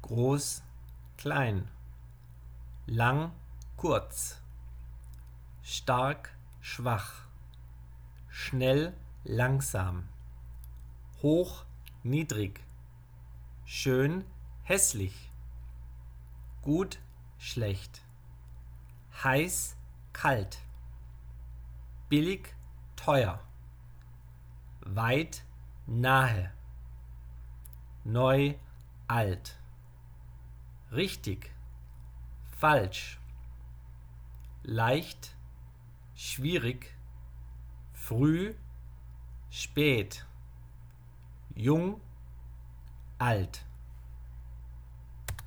groß, klein, lang, kurz, stark, schwach, schnell, langsam, hoch, niedrig, schön, hässlich, gut, schlecht, heiß, kalt, billig, teuer, weit, nahe, neu, alt, richtig, falsch, leicht, schwierig, früh, spät, jung, alt.